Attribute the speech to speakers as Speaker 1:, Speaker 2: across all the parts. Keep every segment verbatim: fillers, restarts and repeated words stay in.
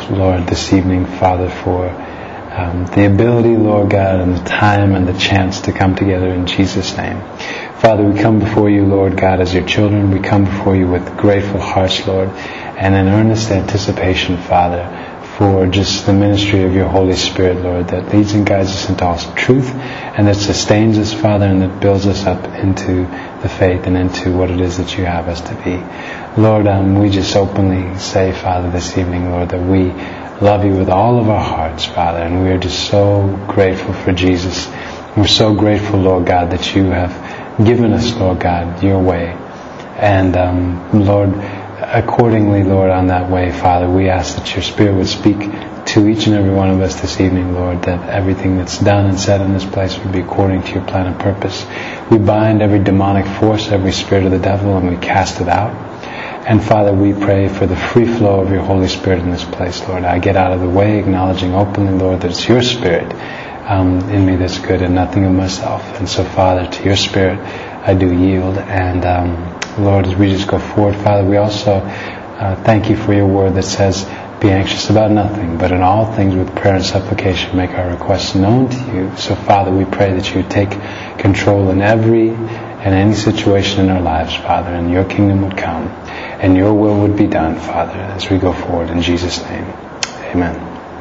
Speaker 1: Lord, this evening, Father, for um, the ability, Lord God, and the time and the chance to come together in Jesus' name. Father, we come before you, Lord God, as your children. We come before you with grateful hearts, Lord, and an earnest anticipation, Father, for just the ministry of your Holy Spirit, Lord, that leads and guides us into all truth, and that sustains us, Father, and that builds us up into the faith and into what it is that you have us to be. Lord, um, we just openly say, Father, this evening, Lord, that we love you with all of our hearts, Father, and we are just so grateful for Jesus. We're so grateful, Lord God, that you have given us, Lord God, your way. And um, Lord, accordingly, Lord, on that way, Father, we ask that your Spirit would speak to each and every one of us this evening, Lord, that everything that's done and said in this place would be according to your plan and purpose. We bind every demonic force, every spirit of the devil, and we cast it out. And Father, we pray for the free flow of your Holy Spirit in this place, Lord. I get out of the way, acknowledging openly, Lord, that it's your Spirit um, in me that's good and nothing of myself. And so, Father, to your Spirit I do yield. And um, Lord, as we just go forward, Father, we also uh, thank you for your word that says, be anxious about nothing, but in all things with prayer and supplication make our requests known to you. So, Father, we pray that you would take control in every and any situation in our lives, Father, and your kingdom would come, and your will would be done, Father, as we go forward in Jesus' name. Amen.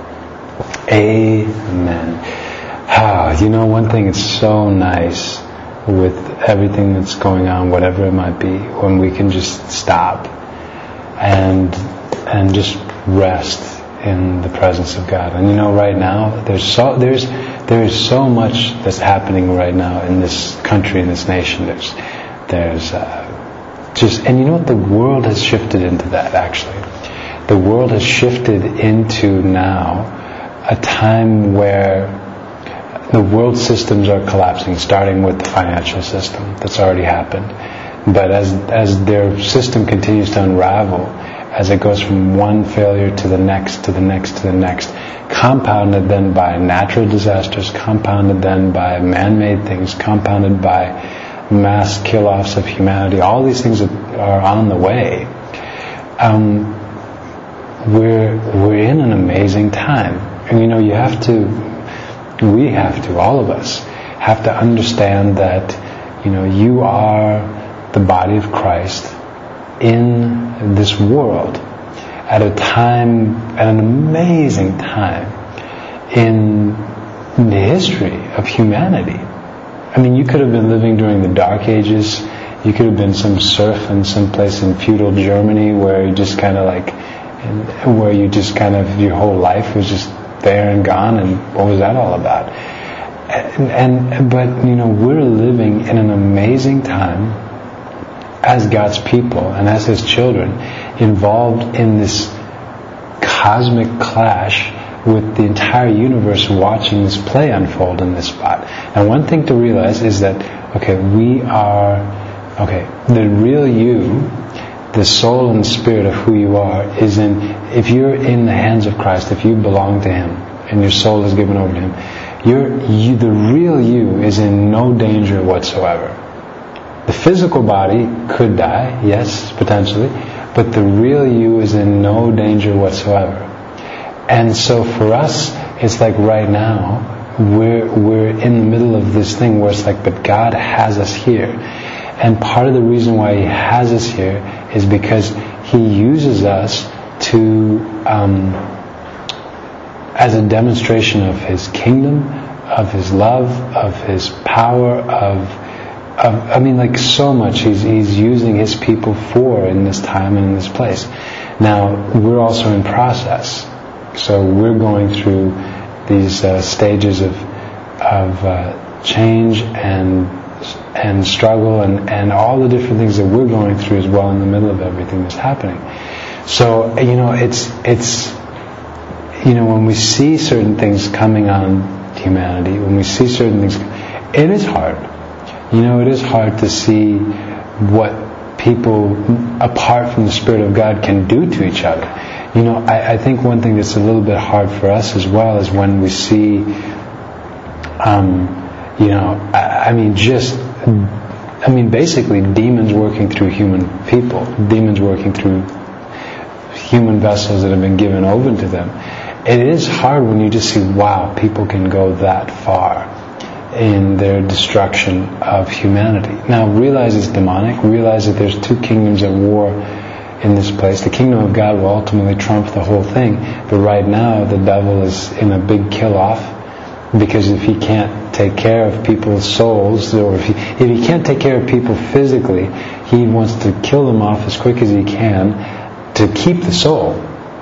Speaker 1: Amen. Ah, you know, one thing, it's so nice with everything that's going on, whatever it might be, when we can just stop and and just rest in the presence of God. And you know, right now there's so there's there's so much that's happening right now in this country, in this nation. There's there's uh, just and you know what, the world has shifted into that. Actually, the world has shifted into now a time where the world systems are collapsing, starting with the financial system. That's already happened. But as as their system continues to unravel, as it goes from one failure to the next, to the next, to the next, compounded then by natural disasters, compounded then by man-made things, compounded by mass kill-offs of humanity, all these things that are on the way, um, we're we're in an amazing time. And you know, you have to we have to, all of us, have to understand that, you know, you are the body of Christ in this world at a time, at an amazing time in the history of humanity. I mean, you could have been living during the Dark Ages. You could have been some serf in some place in feudal Germany where you just kind of like, where you just kind of, your whole life was just there and gone, and what was that all about? And, and but you know, we're living in an amazing time as God's people and as His children, involved in this cosmic clash with the entire universe, watching this play unfold in this spot. And one thing to realize is that, okay, we are, okay, the real you, the soul and spirit of who you are, is in, if you're in the hands of Christ, if you belong to Him and your soul is given over to Him, you're, you, the real you is in no danger whatsoever. The physical body could die, yes, potentially, but the real you is in no danger whatsoever. And so for us, it's like right now, we're we're in the middle of this thing where it's like, but God has us here. And part of the reason why He has us here is because He uses us to, um, as a demonstration of His kingdom, of His love, of His power, of, of I mean, like so much He's He's using His people for in this time and in this place. Now, we're also in process. So we're going through these uh, stages of of uh, change and and struggle and, and all the different things that we're going through as well in the middle of everything that's happening. So, you know, it's it's you know, when we see certain things coming on humanity, when we see certain things, it is hard. You know, it is hard to see what people apart from the Spirit of God can do to each other. You know, I, I think one thing that's a little bit hard for us as well is when we see, um, you know, I, I mean, just, I mean, basically demons working through human people, demons working through human vessels that have been given over to them. It is hard when you just see, wow, people can go that far in their destruction of humanity. Now realize it's demonic. Realize that there's two kingdoms at war in this place. The kingdom of God will ultimately trump the whole thing. But right now the devil is in a big kill-off, because if he can't take care of people's souls, or if he, if he can't take care of people physically, he wants to kill them off as quick as he can to keep the soul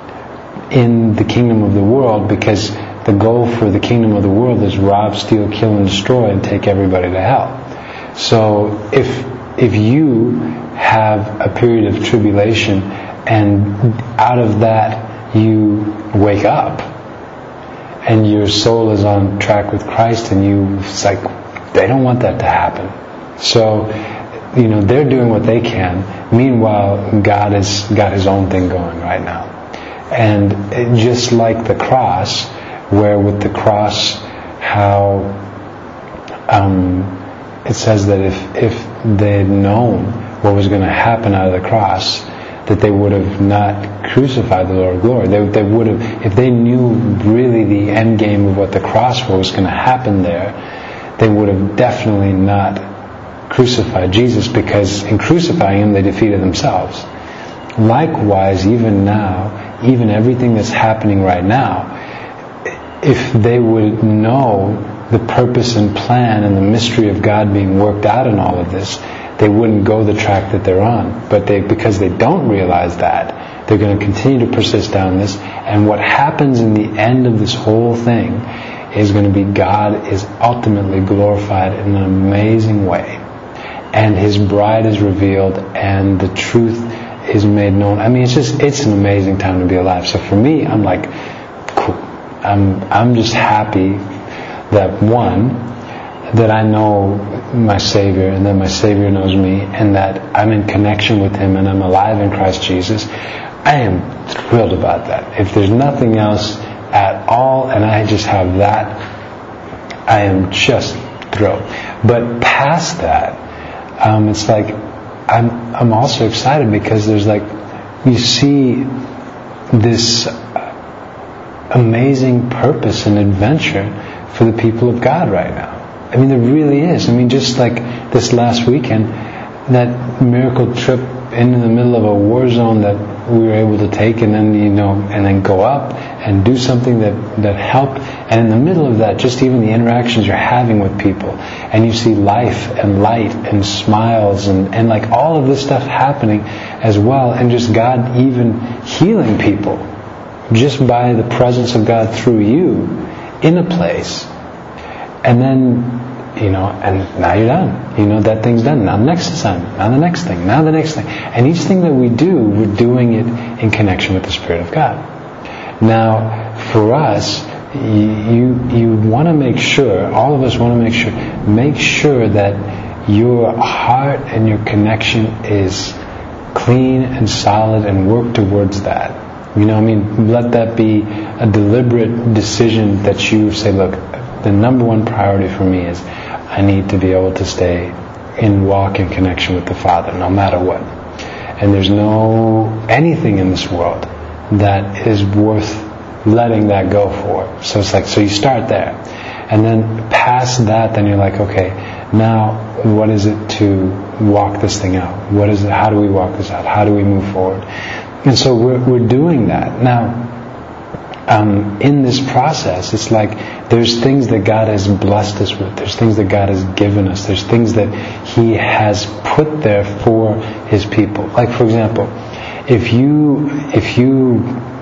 Speaker 1: in the kingdom of the world, because the goal for the kingdom of the world is rob, steal, kill, and destroy, and take everybody to hell. So if if you have a period of tribulation, and out of that you wake up, and your soul is on track with Christ, and you, it's like, they don't want that to happen. So, you know, they're doing what they can. Meanwhile, God has got His own thing going right now. And it, just like the cross, where with the cross, how um, it says that if, if they had known what was going to happen out of the cross, that they would have not crucified the Lord of glory. They, they would have, if they knew really the end game of what the cross was going to happen there, they would have definitely not crucified Jesus, because in crucifying Him they defeated themselves. Likewise, even now, even everything that's happening right now, if they would know the purpose and plan and the mystery of God being worked out in all of this, they wouldn't go the track that they're on. But they, because they don't realize that, they're going to continue to persist down this. And what happens in the end of this whole thing is going to be God is ultimately glorified in an amazing way. And His bride is revealed, and the truth is made known. I mean, it's just, it's an amazing time to be alive. So for me, I'm like, cool. I'm, I'm just happy that, one, that I know my Savior, and that my Savior knows me, and that I'm in connection with Him, and I'm alive in Christ Jesus. I am thrilled about that. If there's nothing else at all, and I just have that, I am just thrilled. But past that, um, it's like I'm I'm also excited, because there's like, you see this amazing purpose and adventure for the people of God right now. I mean, there really is. I mean, just like this last weekend, that miracle trip into the middle of a war zone that we were able to take, and then, you know, and then go up and do something that, that helped. And in the middle of that, just even the interactions you're having with people, and you see life and light and smiles and, and like all of this stuff happening as well, and just God even healing people just by the presence of God through you in a place. And then, you know, and now you're done. You know, that thing's done. Now the next assignment. Now the next thing. Now the next thing. And each thing that we do, we're doing it in connection with the Spirit of God. Now, for us, you you want to make sure, all of us want to make sure, make sure that your heart and your connection is clean and solid, and work towards that. You know, I mean, let that be a deliberate decision that you say, look, the number one priority for me is I need to be able to stay in walk in connection with the Father, no matter what. And there's no anything in this world that is worth letting that go for. So it's like, so you start there. And then past that, then you're like, okay, now what is it to walk this thing out? What is it? How do we walk this out? How do we move forward? And so we're, we're doing that. Now, Um, in this process, it's like there's things that God has blessed us with. There's things that God has given us. There's things that He has put there for His people. Like, for example, if you if you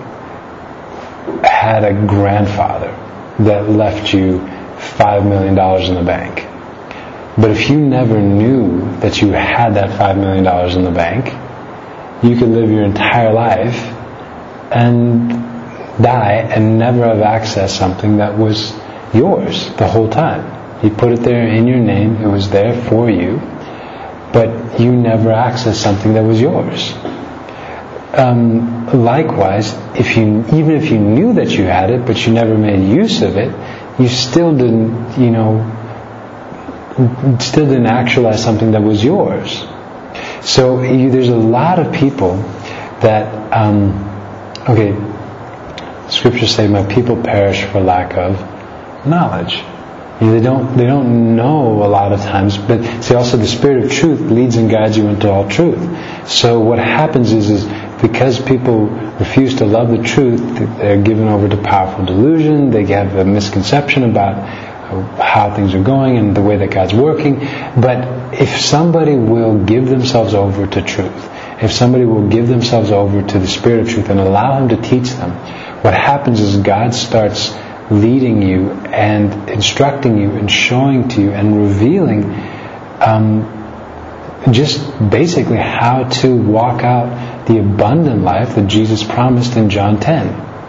Speaker 1: had a grandfather that left you five million dollars in the bank, but if you never knew that you had that five million dollars in the bank, you could live your entire life and die and never have accessed something that was yours the whole time. You put it there in your name, it was there for you, but you never accessed something that was yours. Um, likewise, if you even if you knew that you had it, but you never made use of it, you still didn't, you know, still didn't actualize something that was yours. So you, there's a lot of people that um, okay, scriptures say, my people perish for lack of knowledge. You know, they don't they don't know a lot of times, but see, also the Spirit of truth leads and guides you into all truth. So what happens is, is because people refuse to love the truth, they're given over to powerful delusion, they have a misconception about how things are going and the way that God's working. But if somebody will give themselves over to truth, if somebody will give themselves over to the Spirit of truth and allow Him to teach them, what happens is God starts leading you and instructing you and showing to you and revealing um, just basically how to walk out the abundant life that Jesus promised in John ten.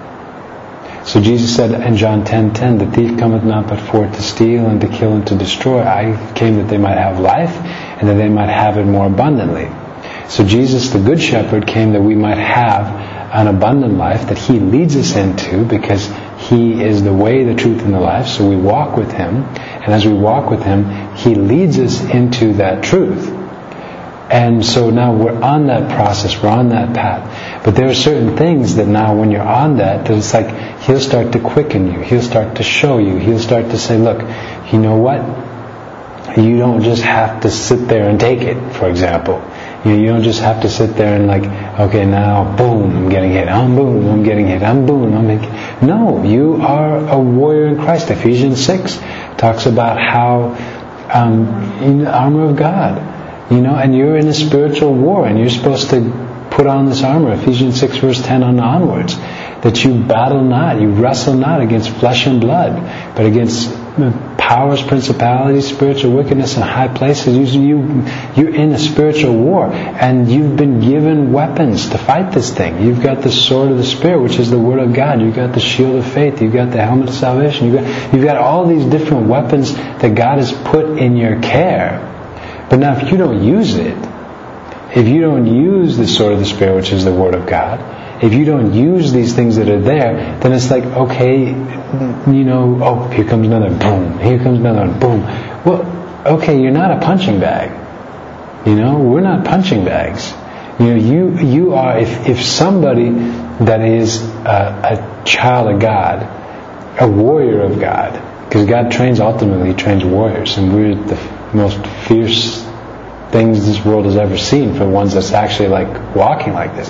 Speaker 1: So Jesus said in John ten ten, the thief cometh not but for to steal and to kill and to destroy. I came that they might have life and that they might have it more abundantly. So Jesus, the Good Shepherd, came that we might have an abundant life that He leads us into, because He is the way, the truth, and the life. So we walk with Him, and as we walk with Him, He leads us into that truth. And so now we're on that process, we're on that path. But there are certain things that now when you're on that, that it's like He'll start to quicken you, He'll start to show you, He'll start to say, look, you know what? You don't just have to sit there and take it, for example. You know, you don't just have to sit there and like, okay, now, boom, I'm getting hit. I'm boom, I'm getting hit. I'm boom, I'm getting... No, you are a warrior in Christ. Ephesians six talks about how um, in the armor of God, you know, and you're in a spiritual war, and you're supposed to put on this armor. Ephesians six verse ten on onwards, that you battle not, you wrestle not against flesh and blood, but against powers, principalities, spiritual wickedness in high places. You, you, you're in a spiritual war, and you've been given weapons to fight this thing. You've got the sword of the Spirit, which is the Word of God. You've got the shield of faith. You've got the helmet of salvation. You've got, you've got all these different weapons that God has put in your care. But now if you don't use it, if you don't use the sword of the Spirit, which is the Word of God, if you don't use these things that are there, then it's like, okay, you know, oh, here comes another boom, here comes another boom. Well, okay, you're not a punching bag. You know, we're not punching bags. You know, you you are, if, if somebody that is a, a child of God, a warrior of God, because God trains, ultimately, He trains warriors, and we're the most fierce things this world has ever seen, for the ones that's actually like walking like this.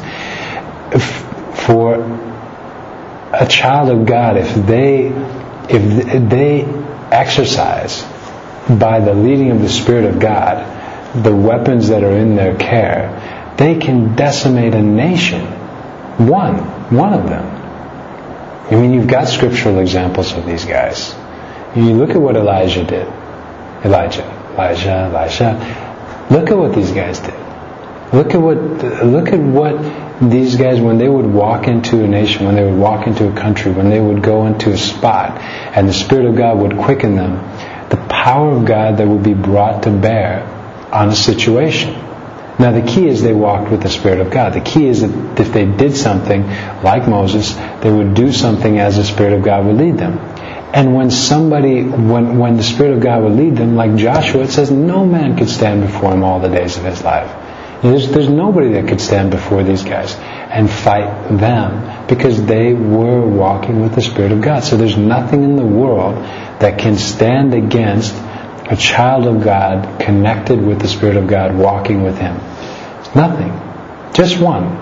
Speaker 1: For a child of God, if they if they exercise by the leading of the Spirit of God the weapons that are in their care, they can decimate a nation. One, one of them. I mean, you've got scriptural examples of these guys. You look at what Elijah did. Elijah, Elijah, Elisha. Look at what these guys did. Look at what look at what these guys, when they would walk into a nation, when they would walk into a country, when they would go into a spot, and the Spirit of God would quicken them, the power of God that would be brought to bear on a situation. Now the key is they walked with the Spirit of God. The key is that if they did something like Moses, they would do something as the Spirit of God would lead them. And when somebody, when when the Spirit of God would lead them, like Joshua, it says no man could stand before him all the days of his life. There's, there's nobody that could stand before these guys and fight them, because they were walking with the Spirit of God. So there's nothing in the world that can stand against a child of God connected with the Spirit of God, walking with Him. Nothing. Just one.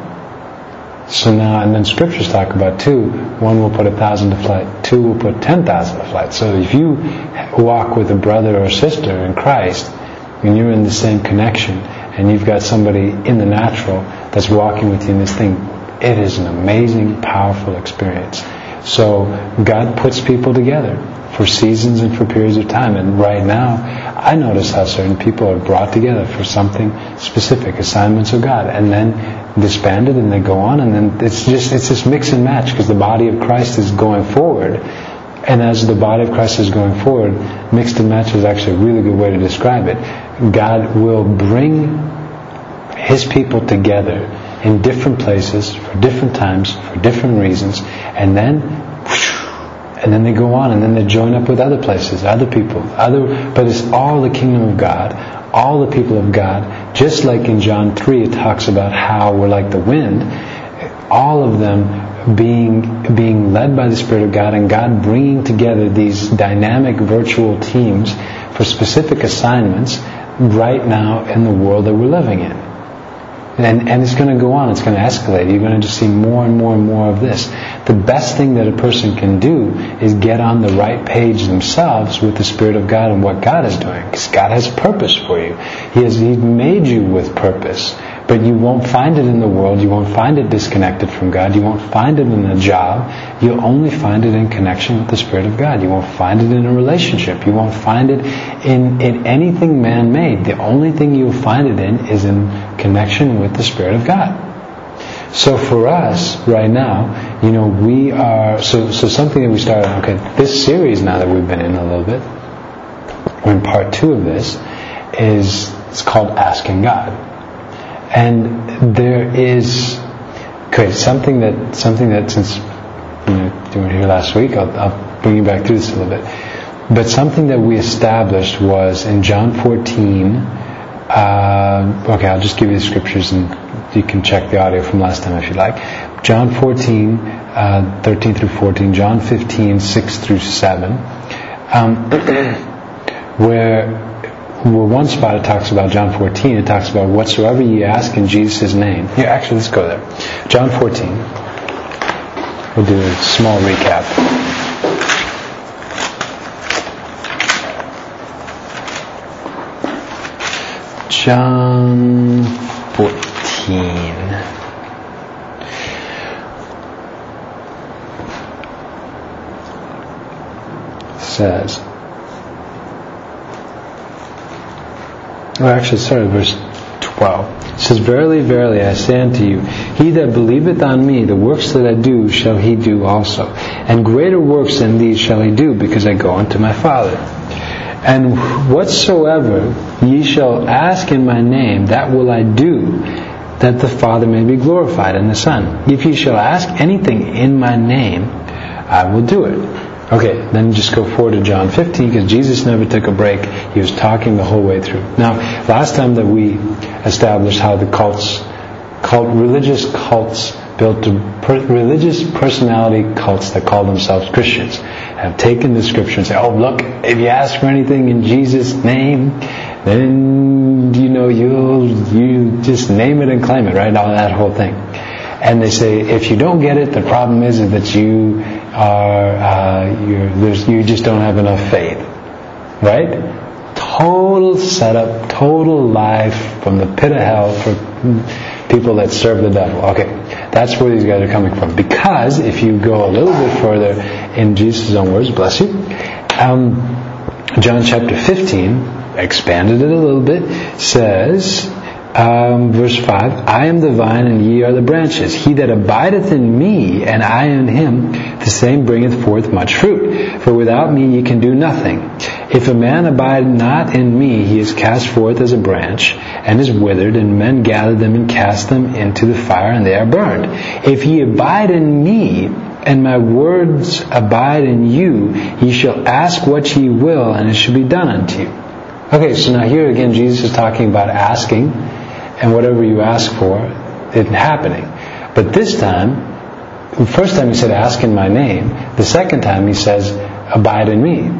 Speaker 1: So now, and then scriptures talk about two. One will put a thousand to flight. Two will put ten thousand to flight. So if you walk with a brother or sister in Christ, and you're in the same connection, and you've got somebody in the natural that's walking with you in this thing, it is an amazing, powerful experience. So God puts people together for seasons and for periods of time. And right now, I notice how certain people are brought together for something specific, assignments of God, and then disbanded, and they go on, and then it's just it's this mix and match, because the body of Christ is going forward. And as the body of Christ is going forward, mixed and match is actually a really good way to describe it. God will bring His people together in different places, for different times, for different reasons, and then and then they go on, and then they join up with other places, other people, other but it's all the kingdom of God, all the people of God. Just like in John three it talks about how we're like the wind. All of them being being led by the Spirit of God, and God bringing together these dynamic virtual teams for specific assignments right now in the world that we're living in. And, and it's going to go on. It's going to escalate. You're going to just see more and more and more of this. The best thing that a person can do is get on the right page themselves with the Spirit of God and what God is doing. Because God has purpose for you. He has He made you with purpose. But you won't find it in the world. You won't find it disconnected from God. You won't find it in a job. You'll only find it in connection with the Spirit of God. You won't find it in a relationship. You won't find it in, in anything man-made. The only thing you'll find it in is in connection with the Spirit of God. So for us, right now, you know, we are, so, so something that we started, okay, this series now that we've been in a little bit, we're in part two of this, is, it's called Asking God. And there is, okay, something that, something that since, you know, you were here last week, I'll, I'll bring you back through this a little bit. But something that we established was in John fourteen, uh, okay, I'll just give you the scriptures and you can check the audio from last time if you like. John fourteen, uh, thirteen through fourteen, John fifteen, six through seven, um, where, Well, one spot it talks about John fourteen. It talks about whatsoever ye ask in Jesus' name. Here, actually, let's go there. John fourteen. We'll do a small recap. John fourteen. Says. Oh, actually, sorry, verse twelve. It says, Verily, verily, I say unto you, he that believeth on me, the works that I do shall he do also. And greater works than these shall he do, because I go unto my Father. And whatsoever ye shall ask in my name, that will I do, that the Father may be glorified in the Son. If ye shall ask anything in my name, I will do it. Okay, then just go forward to John fifteen, because Jesus never took a break. He was talking the whole way through. Now, last time that we established how the cults, cult, religious cults built per, religious personality cults that call themselves Christians have taken the scripture and say, oh, look, if you ask for anything in Jesus' name, then, you know, you'll, you just name it and claim it, right? All that whole thing. And they say, if you don't get it, the problem is that you are, uh, you're, there's, you just don't have enough faith. Right? Total setup, total life from the pit of hell for people that serve the devil. Okay, that's where these guys are coming from. Because if you go a little bit further in Jesus' own words, bless you, um, John chapter fifteen, expanded it a little bit, says, Um, verse five, I am the vine and ye are the branches. He that abideth in me and I in him, the same bringeth forth much fruit. For without me ye can do nothing. If a man abide not in me, he is cast forth as a branch and is withered, and men gather them and cast them into the fire, and they are burned. If ye abide in me, and my words abide in you, ye shall ask what ye will, and it shall be done unto you. Okay, so now here again Jesus is talking about asking, and whatever you ask for, it's happening. But this time, the first time he said, ask in my name. The second time he says, abide in me.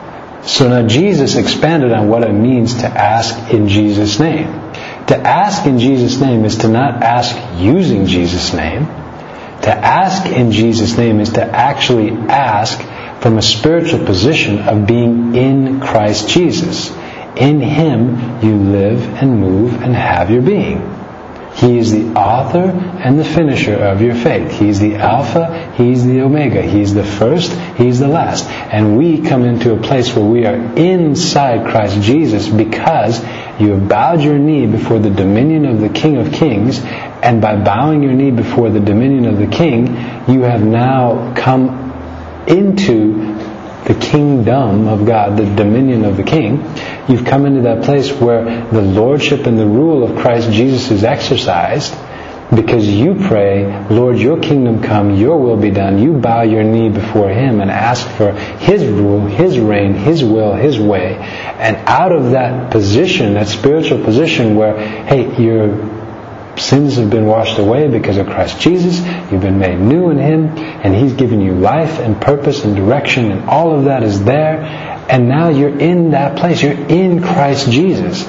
Speaker 1: So now Jesus expanded on what it means to ask in Jesus' name. To ask in Jesus' name is to not ask using Jesus' name. To ask in Jesus' name is to actually ask from a spiritual position of being in Christ Jesus. In Him you live and move and have your being. He is the author and the finisher of your faith. He's the Alpha, He's the Omega. He's the first, He's the last. And we come into a place where we are inside Christ Jesus because you have bowed your knee before the dominion of the King of Kings. And by bowing your knee before the dominion of the King, you have now come into the kingdom of God, the dominion of the King. You've come into that place where the lordship and the rule of Christ Jesus is exercised because you pray, Lord, your kingdom come, your will be done. You bow your knee before Him and ask for His rule, His reign, His will, His way. And out of that position, that spiritual position where, hey, you're sins have been washed away because of Christ Jesus. You've been made new in Him, and He's given you life and purpose and direction, and all of that is there. And now you're in that place. You're in Christ Jesus.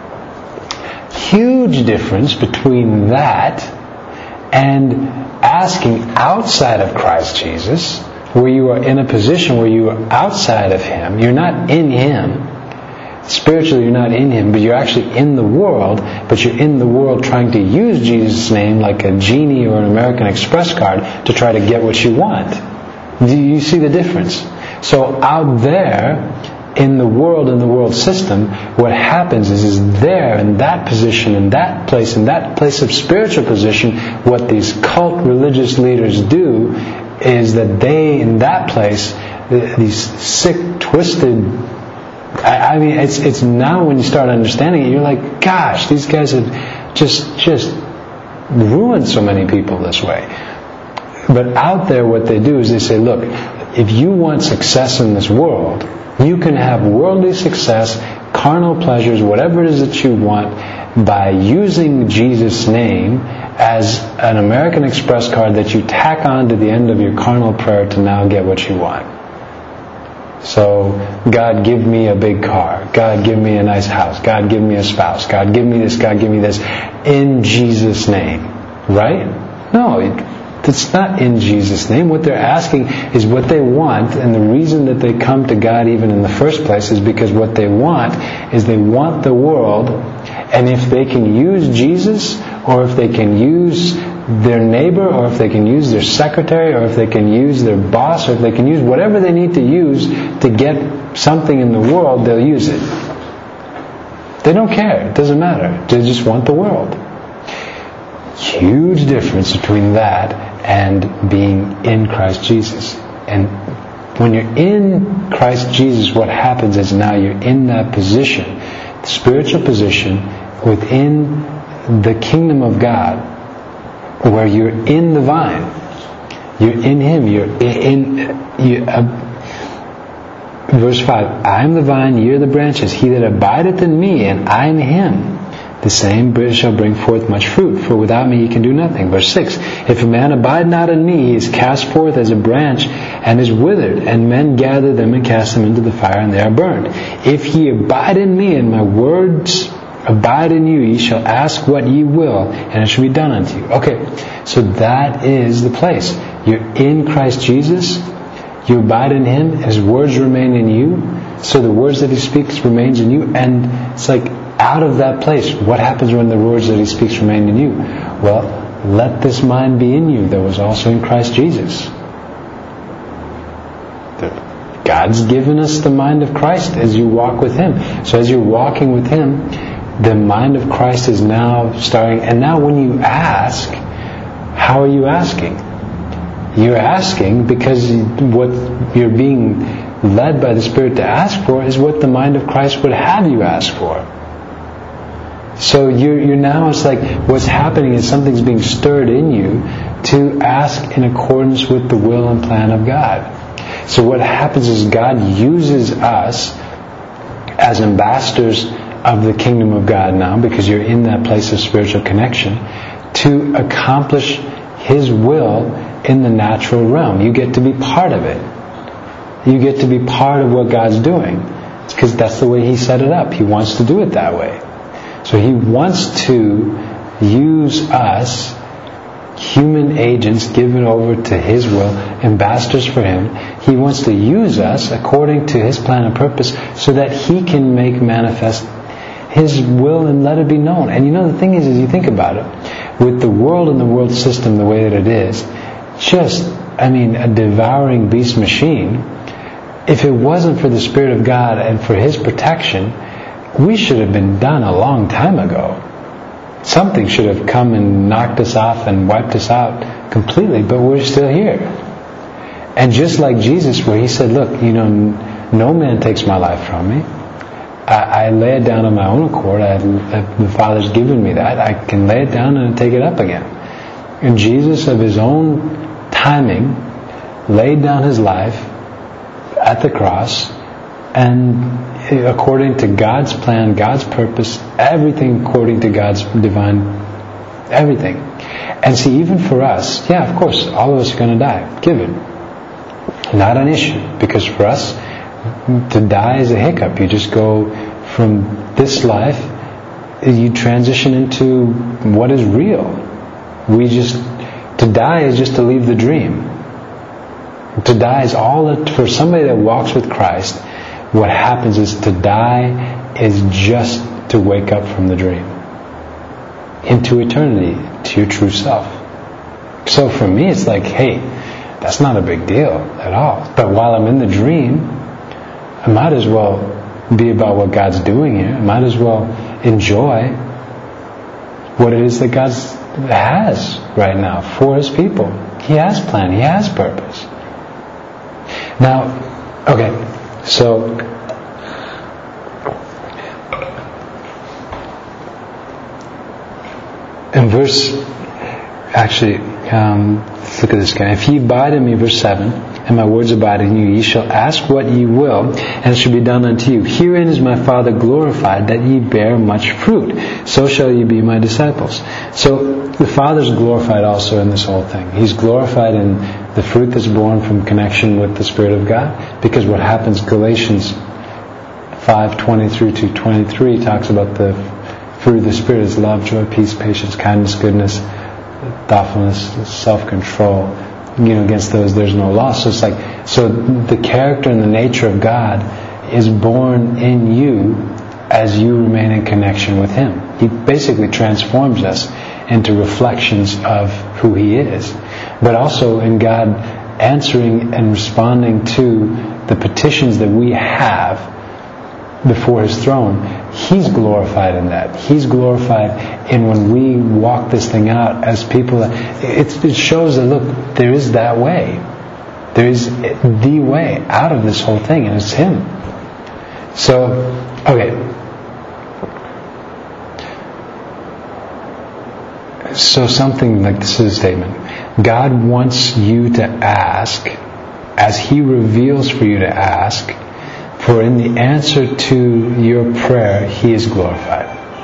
Speaker 1: Huge difference between that and asking outside of Christ Jesus, where you are in a position where you are outside of Him. You're not in Him. Spiritually, you're not in Him, but you're actually in the world, but you're in the world trying to use Jesus' name like a genie or an American Express card to try to get what you want. Do you see the difference? So out there, in the world, in the world system, what happens is, is there, in that position, in that place, in that place of spiritual position, what these cult religious leaders do is that they, in that place, these sick, twisted... I, I mean, it's it's now when you start understanding it, you're like, gosh, these guys have just just ruined so many people this way. But out there, what they do is they say, look, if you want success in this world, you can have worldly success, carnal pleasures, whatever it is that you want, by using Jesus' name as an American Express card that you tack on to the end of your carnal prayer to now get what you want. So, God, give me a big car. God, give me a nice house. God, give me a spouse. God, give me this. God, give me this. In Jesus' name. Right? No, it's not in Jesus' name. What they're asking is what they want, and the reason that they come to God even in the first place is because what they want is they want the world, and if they can use Jesus, or if they can use their neighbor, or if they can use their secretary, or if they can use their boss, or if they can use whatever they need to use to get something in the world, they'll use it. They don't care. It doesn't matter. They just want the world. Huge difference between that and being in Christ Jesus. And when you're in Christ Jesus, what happens is now you're in that position, the spiritual position within the kingdom of God, where you're in the vine, you're in Him, you're in, you, uh, verse five, I am the vine, ye are the branches, he that abideth in me, and I in him, the same shall bring forth much fruit, for without me ye can do nothing. Verse six, if a man abide not in me, he is cast forth as a branch, and is withered, and men gather them and cast them into the fire, and they are burned. If ye abide in me, and my words abide in you, ye shall ask what ye will, and it shall be done unto you. Okay, so that is the place. You're in Christ Jesus, you abide in Him, His words remain in you, so the words that He speaks remains in you, and it's like out of that place, what happens when the words that He speaks remain in you? Well, let this mind be in you that was also in Christ Jesus. God's given us the mind of Christ as you walk with Him. So as you're walking with Him, the mind of Christ is now starting. And now when you ask, how are you asking? You're asking because what you're being led by the Spirit to ask for is what the mind of Christ would have you ask for. So you're, you're now, it's like what's happening is something's being stirred in you to ask in accordance with the will and plan of God. So what happens is God uses us as ambassadors of the kingdom of God now, because you're in that place of spiritual connection, to accomplish His will in the natural realm. You get to be part of it. You get to be part of what God's doing. It's because that's the way He set it up. He wants to do it that way. So He wants to use us, human agents given over to His will, ambassadors for Him. He wants to use us according to His plan and purpose so that He can make manifest His will and let it be known. And you know, the thing is, as you think about it, with the world and the world system the way that it is, just, I mean, a devouring beast machine, if it wasn't for the Spirit of God and for His protection, we should have been done a long time ago. Something should have come and knocked us off and wiped us out completely, but we're still here. And just like Jesus, where He said, look, you know, no man takes my life from me. I, I lay it down on my own accord. I, I, the Father's given me that. I can lay it down and take it up again. And Jesus, of His own timing, laid down His life at the cross, and according to God's plan, God's purpose, everything according to God's divine Everything. And see, even for us, yeah, of course, all of us are going to die. Given. Not an issue. Because for us, to die is a hiccup. You just go from this life, you transition into what is real. We just, to die is just to leave the dream. To die is all, that, for somebody that walks with Christ, what happens is to die is just to wake up from the dream. Into eternity, to your true self. So for me, it's like, hey, that's not a big deal at all. But while I'm in the dream, I might as well be about what God's doing here. I might as well enjoy what it is that God has right now for His people. He has plan. He has purpose. Now, okay, so in verse, actually, um, look at this guy. If ye abide in me, verse seven, and my words abide in you, ye shall ask what ye will, and it shall be done unto you. Herein is my Father glorified, that ye bear much fruit. So shall ye be my disciples. So the Father's glorified also in this whole thing. He's glorified in the fruit that's born from connection with the Spirit of God. Because what happens, Galatians five twenty through to twenty-three talks about the fruit of the Spirit is love, joy, peace, patience, kindness, goodness, thoughtfulness, self-control. You know, against those there's no law. So it's like, so the character and the nature of God is born in you as you remain in connection with Him. He basically transforms us into reflections of who He is. But also in God answering and responding to the petitions that we have before His throne, He's glorified in that. He's glorified in when we walk this thing out as people. It, it shows that, look, there is that way. There is the way out of this whole thing, and it's Him. So, okay. So something like this is a statement. God wants you to ask, as He reveals for you to ask, for in the answer to your prayer, He is glorified.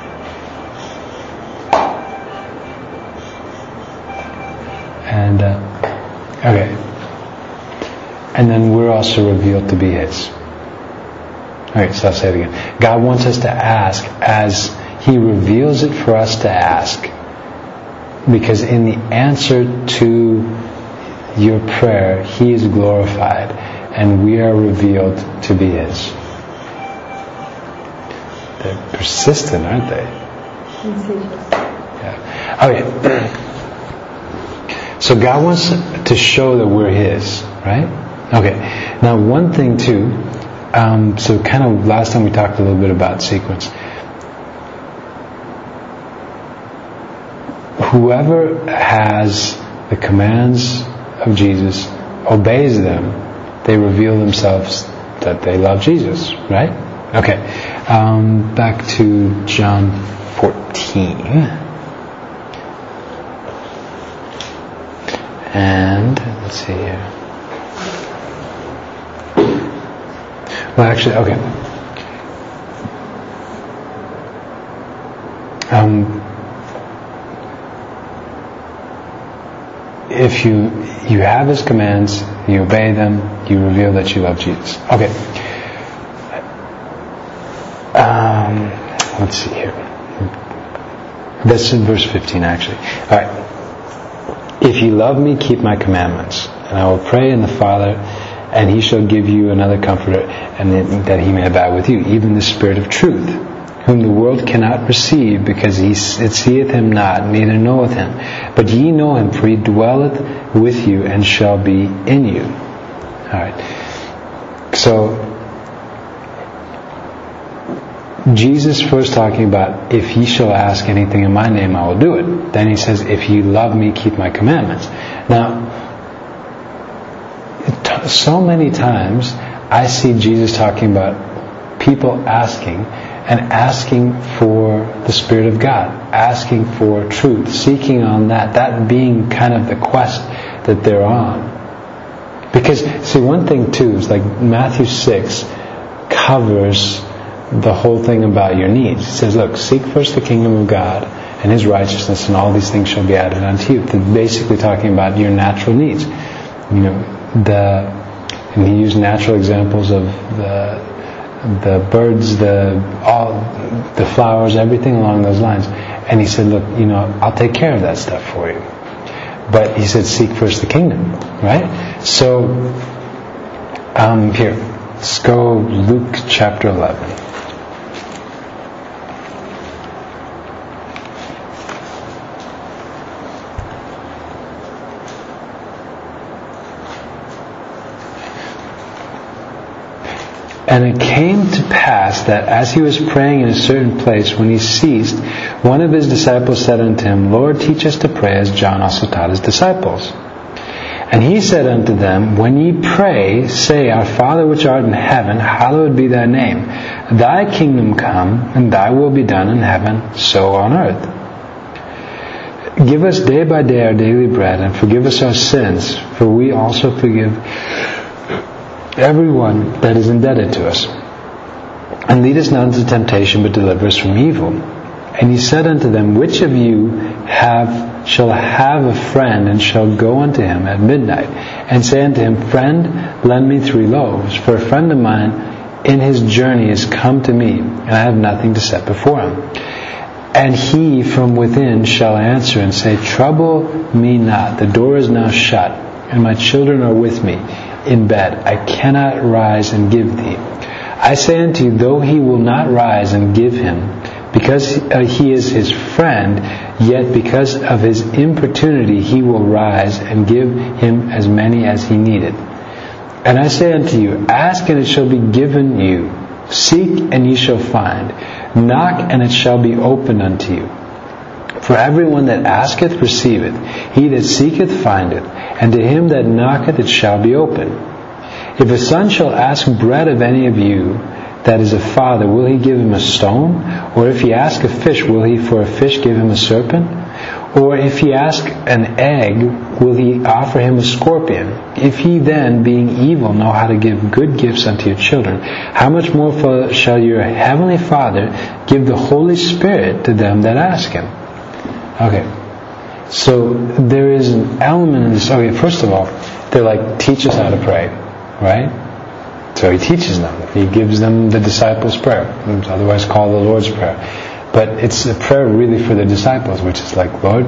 Speaker 1: And, uh, okay. And then we're also revealed to be His. Okay, so I'll say it again. God wants us to ask as He reveals it for us to ask. Because in the answer to your prayer, He is glorified. And we are revealed to be His. They're persistent, aren't they? Yeah. Okay. So God wants to show that we're His, right? Okay. Now one thing too, um, so kind of last time we talked a little bit about sequence. Whoever has the commands of Jesus, obeys them, they reveal themselves that they love Jesus, right? Okay. Um, back to John fourteen. And, let's see here. Well, actually, okay. Um, if you you have His commands, you obey them, you reveal that you love Jesus. Okay. Um, let's see here. That's in verse fifteen, actually. All right. If you love me, keep my commandments, and I will pray in the Father, and He shall give you another Comforter, and that He may abide with you, even the Spirit of truth, whom the world cannot receive, because he, it seeth Him not, neither knoweth Him. But ye know Him, for He dwelleth with you, and shall be in you. Alright. So, Jesus first talking about, if ye shall ask anything in my name, I will do it. Then He says, if ye love me, keep my commandments. Now, so many times, I see Jesus talking about people asking, and asking for the Spirit of God, asking for truth, seeking on that, that being kind of the quest that they're on. Because, see, one thing too is like Matthew six covers the whole thing about your needs. It says, look, seek first the kingdom of God and His righteousness, and all these things shall be added unto you. They're basically talking about your natural needs. You know, the and He used natural examples of the the birds, the all the flowers, everything along those lines. And He said, look, you know, I'll take care of that stuff for you. But He said, seek first the kingdom, right? So, um, here, let's go Luke chapter eleven. And it came to pass that as He was praying in a certain place, when He ceased, one of His disciples said unto Him, Lord, teach us to pray as John also taught his disciples. And He said unto them, when ye pray, say, Our Father which art in heaven, hallowed be Thy name. Thy kingdom come, and Thy will be done in heaven, so on earth. Give us day by day our daily bread, and forgive us our sins, for we also forgive everyone that is indebted to us. And lead us not into temptation, but deliver us from evil. And He said unto them, which of you have shall have a friend, and shall go unto him at midnight, and say unto him, Friend, lend me three loaves, for a friend of mine in his journey is come to me, and I have nothing to set before him. And he from within shall answer and say, Trouble me not, the door is now shut, and my children are with me in bed. I cannot rise and give thee. I say unto you, though he will not rise and give him, because he is his friend, yet because of his importunity he will rise and give him as many as he needed. And I say unto you, ask and it shall be given you. Seek and ye shall find. Knock and it shall be opened unto you. For everyone that asketh receiveth, he that seeketh findeth, and to him that knocketh it shall be opened. If a son shall ask bread of any of you that is a father, will he give him a stone? Or if he ask a fish, will he for a fish give him a serpent? Or if he ask an egg, will he offer him a scorpion? If ye then, being evil, know how to give good gifts unto your children, how much more shall your heavenly Father give the Holy Spirit to them that ask Him? Okay, so there is an element in this. Okay, first of all, they're like, teach us how to pray, right? So He teaches them. He gives them the disciples' prayer, otherwise called the Lord's Prayer. But it's a prayer really for the disciples, which is like, Lord,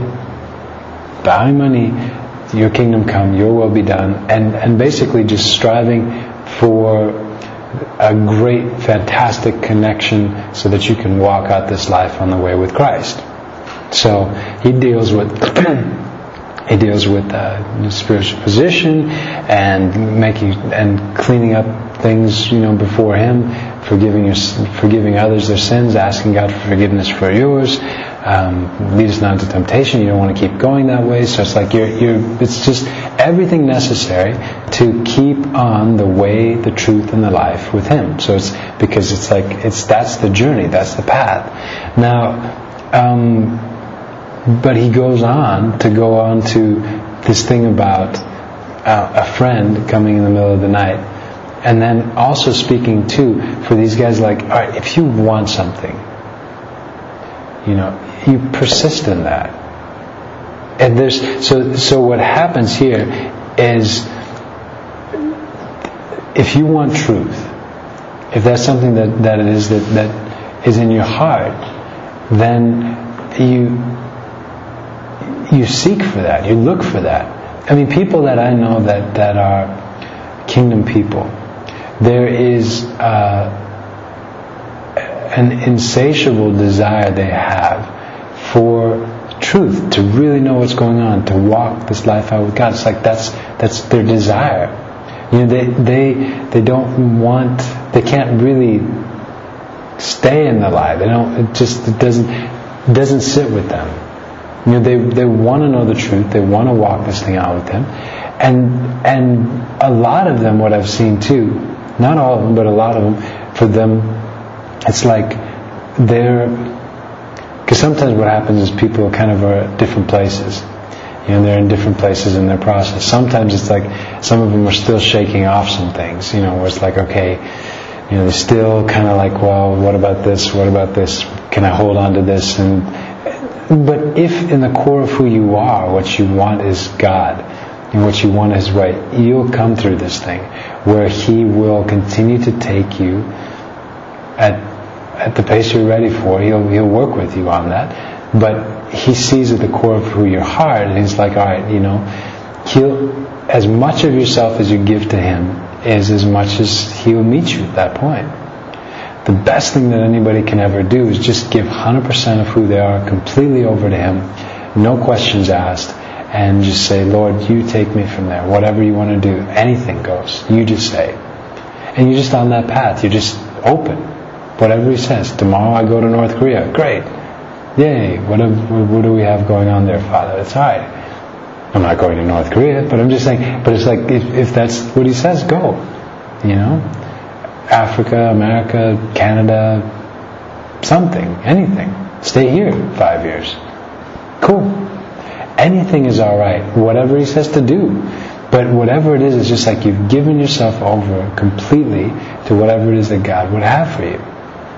Speaker 1: bow my knee, your kingdom come, your will be done, and, and basically just striving for a great, fantastic connection so that you can walk out this life on the way with Christ. So He deals with He deals with uh, spiritual position and making and cleaning up things, you know, before Him, forgiving your, forgiving others their sins, asking God for forgiveness for yours. Um, lead us not into temptation. You don't want to keep going that way. So it's like you're, you're. It's just everything necessary to keep on the way, the truth, and the life with Him. So it's because it's like it's that's the journey, that's the path. Now. Um, But He goes on to go on to this thing about uh, a friend coming in the middle of the night. And then also speaking too, for these guys like, all right, if you want something, you know, you persist in that. And there's, so, so what happens here is, if you want truth, if that's something that, that it is that, that is in your heart, then you, you seek for that, you look for that. I mean, people that I know that, that are kingdom people, there is uh, an insatiable desire they have for truth, to really know what's going on, to walk this life out with God. It's like that's that's their desire. You know, they they they don't want, they can't really stay in the lie. They don't. It just it doesn't it doesn't sit with them. You know, they they want to know the truth. They want to walk this thing out with Him, and and a lot of them, what I've seen too, not all of them, but a lot of them, for them, it's like they're, because sometimes what happens is people kind of are at different places. You know, they're in different places in their process. Sometimes it's like some of them are still shaking off some things. You know, where it's like, okay, you know, they're still kind of like, well, what about this? What about this? Can I hold on to this? And But if in the core of who you are, what you want is God, and what you want is right, you'll come through this thing where He will continue to take you at at the pace you're ready for. He'll He'll work with you on that. But He sees at the core of who your heart, and He's like, all right, you know, He'll, as much of yourself as you give to Him is as much as He'll meet you at that point. The best thing that anybody can ever do is just give one hundred percent of who they are completely over to Him, no questions asked, and just say, Lord, you take me from there. Whatever you want to do, anything goes. You just say. And you're just on that path. You're just open. Whatever He says. Tomorrow I go to North Korea. Great. Yay. What, what do we have going on there, Father? It's all right. I'm not going to North Korea, but I'm just saying, but it's like, if, if that's what He says, go. You know? Africa, America, Canada, something, anything. Stay here five years. Cool. Anything is alright. Whatever He says to do. But whatever it is, it's just like you've given yourself over completely to whatever it is that God would have for you.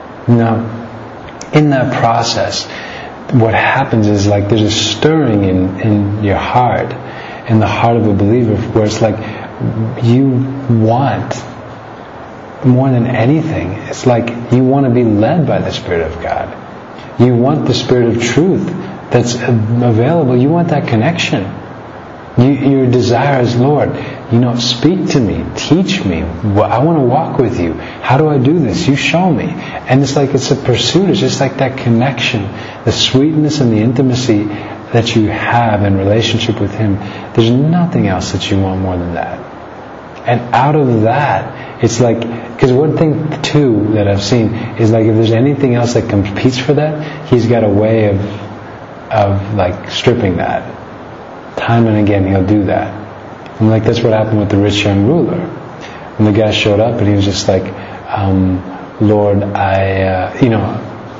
Speaker 1: Now, in that process, what happens is like there's a stirring in, in your heart, in the heart of a believer, where it's like you want, more than anything, it's like you want to be led by the Spirit of God. You want the Spirit of truth that's available. You want that connection. You, your desire is, Lord, you know, speak to me, teach me. I want to walk with you. How do I do this? You show me. And it's like it's a pursuit. It's just like that connection, the sweetness and the intimacy that you have in relationship with Him. There's nothing else that you want more than that. And out of that, it's like, because one thing too that I've seen is like if there's anything else that competes for that, He's got a way of, of like stripping that. Time and again, He'll do that. And like that's what happened with the rich young ruler. And the guy showed up and he was just like, um, Lord, I, uh, you know,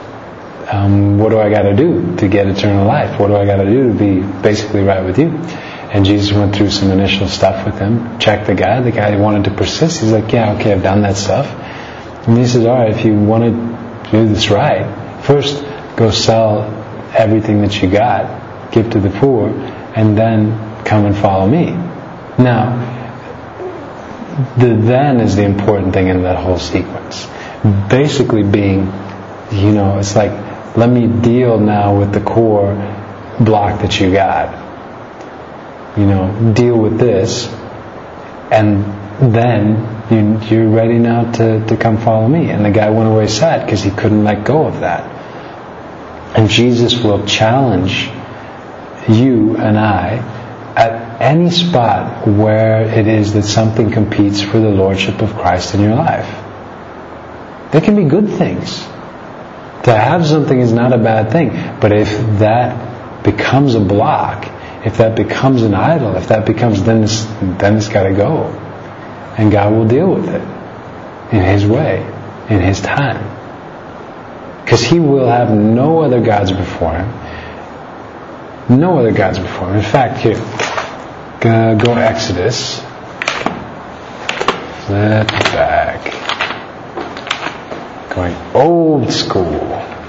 Speaker 1: um, what do I got to do to get eternal life? What do I got to do to be basically right with you? And Jesus went through some initial stuff with him, checked the guy. The guy wanted to persist. He's like, yeah, okay, I've done that stuff. And He says, all right, if you want to do this right, first go sell everything that you got, give to the poor, and then come and follow me. Now, the then is the important thing in that whole sequence. Basically being, you know, it's like, let me deal now with the core block that you got. You know, deal with this, and then you, you're ready now to, to come follow me. And the guy went away sad because he couldn't let go of that. And Jesus will challenge you and I at any spot where it is that something competes for the Lordship of Christ in your life. There can be good things. To have something is not a bad thing. But if that becomes a block, if that becomes an idol, if that becomes, then it's, then it's got to go. And God will deal with it in His way, in His time. Because He will have no other gods before Him. No other gods before Him. In fact, here, go, go Exodus. Flip back. Going old school.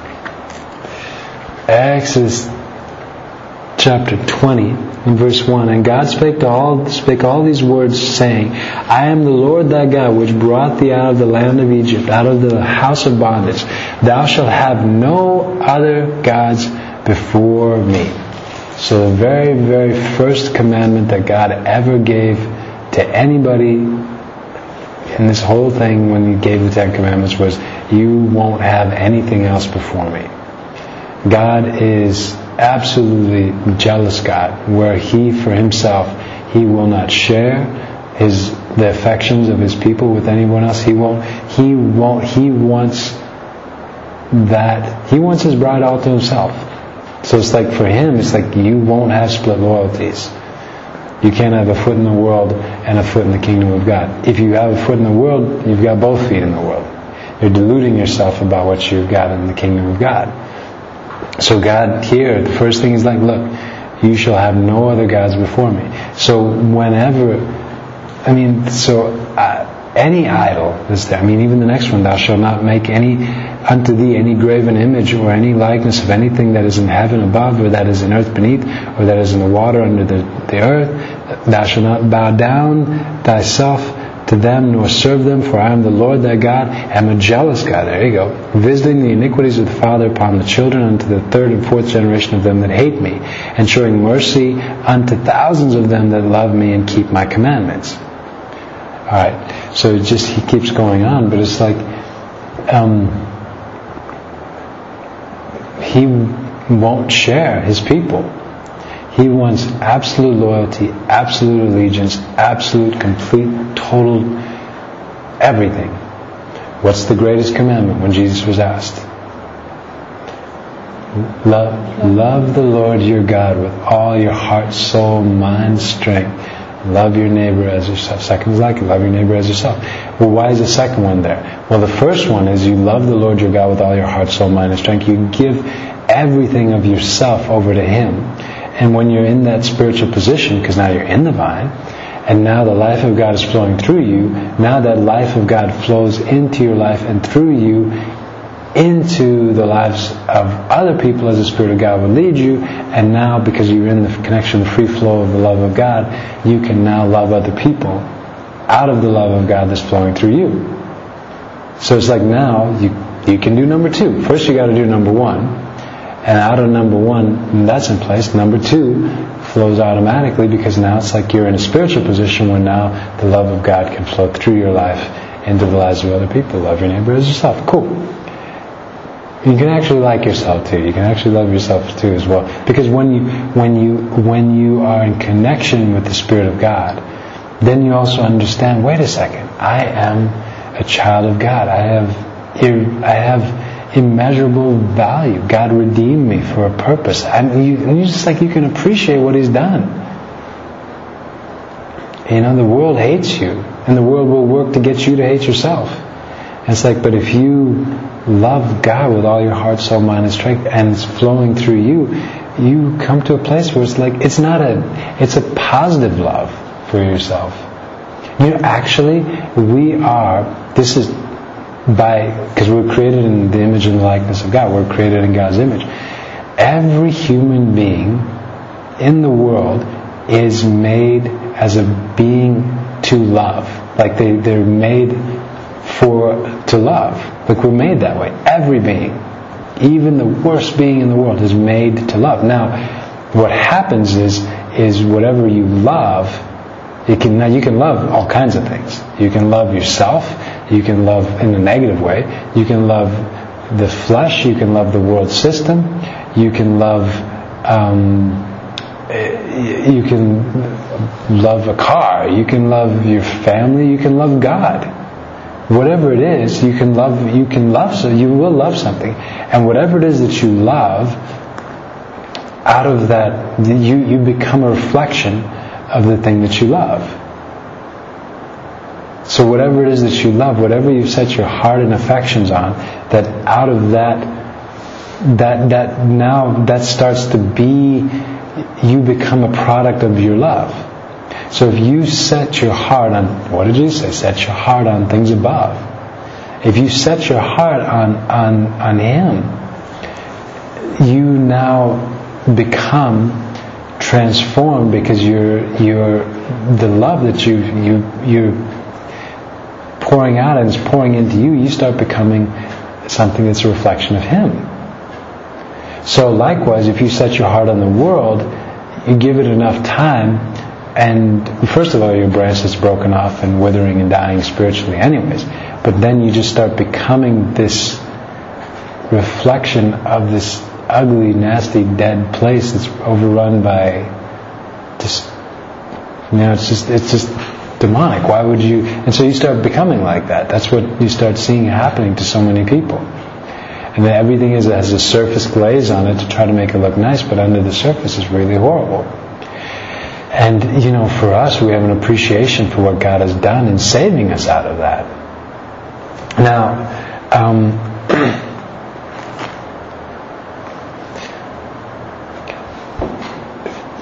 Speaker 1: Exodus chapter twenty, in verse one. And God spake to all spake all these words, saying, I am the Lord thy God, which brought thee out of the land of Egypt, out of the house of bondage. Thou shalt have no other gods before me. So the very, very first commandment that God ever gave to anybody in this whole thing when He gave the Ten Commandments was, you won't have anything else before me. God is absolutely jealous God, where He for Himself, He will not share His the affections of His people with anyone else. He won't. He won't. He wants that. He wants His bride all to Himself. So it's like for Him, it's like you won't have split loyalties. You can't have a foot in the world and a foot in the kingdom of God. If you have a foot in the world, you've got both feet in the world. You're deluding yourself about what you've got in the kingdom of God. So God here, the first thing is like, look, you shall have no other gods before me. So whenever, I mean, so I, any idol is there. I mean, even the next one, thou shalt not make any unto thee any graven image or any likeness of anything that is in heaven above, or that is in earth beneath, or that is in the water under the, the earth. Thou shalt not bow down thyself to them, nor serve them, for I am the Lord thy God, am a jealous God. There you go. Visiting the iniquities of the father upon the children unto the third and fourth generation of them that hate me, and showing mercy unto thousands of them that love me and keep my commandments. Alright, so it just, he keeps going on, but it's like, um, he won't share his people. He wants absolute loyalty, absolute allegiance, absolute, complete, total, everything. What's the greatest commandment when Jesus was asked? Love, love the Lord your God with all your heart, soul, mind, strength. Love your neighbor as yourself. Second is like it. Love your neighbor as yourself. Well, why is the second one there? Well, the first one is you love the Lord your God with all your heart, soul, mind, and strength. You give everything of yourself over to Him. And when you're in that spiritual position, because now you're in the vine, and now the life of God is flowing through you, now that life of God flows into your life and through you into the lives of other people as the Spirit of God will lead you, and now because you're in the connection, the free flow of the love of God, you can now love other people out of the love of God that's flowing through you. So it's like now you you can do number two. First you got to do number one, and out of number one, that's in place. Number two flows automatically, because now it's like you're in a spiritual position where now the love of God can flow through your life into the lives of other people. Love your neighbor as yourself. Cool. You can actually like yourself too. You can actually love yourself too as well. Because when you when you when you are in connection with the Spirit of God, then you also understand, wait a second, I am a child of God. I have I have immeasurable value. God redeemed me for a purpose. And you, and you just like you can appreciate what He's done. You know, the world hates you, and the world will work to get you to hate yourself. And it's like, but if you love God with all your heart, soul, mind, and strength, and it's flowing through you, you come to a place where it's like, it's not a, it's a positive love for yourself. You know, actually, we are, this is by, because we're created in the image and the likeness of God, we're created in God's image. Every human being in the world is made as a being to love. Like they, they're made for, to love. Like we're made that way. Every being, even the worst being in the world, is made to love. Now, what happens is, is whatever you love, you can, now you can love all kinds of things. You can love yourself. You can love in a negative way. You can love the flesh. You can love the world system. You can love, um, you can love a car. You can love your family. You can love God. Whatever it is, you can love. You can love. So you will love something, and whatever it is that you love, out of that, you you become a reflection of the thing that you love. So whatever it is that you love, whatever you set your heart and affections on, that out of that, that that now that starts to be, you become a product of your love. So if you set your heart on, what did Jesus say? Set your heart on things above. If you set your heart on on on Him, you now become transformed, because you're you're the love that you you you're pouring out and it's pouring into you. You start becoming something that's a reflection of Him. So likewise, if you set your heart on the world, you give it enough time, and first of all, your branch is broken off and withering and dying spiritually anyways. But then you just start becoming this reflection of this ugly, nasty, dead place that's overrun by just, you know, it's just, it's just demonic. Why would you? And so you start becoming like that. That's what you start seeing happening to so many people. And then everything is, has a surface glaze on it to try to make it look nice, but under the surface is really horrible. And, you know, for us, we have an appreciation for what God has done in saving us out of that. Now, um,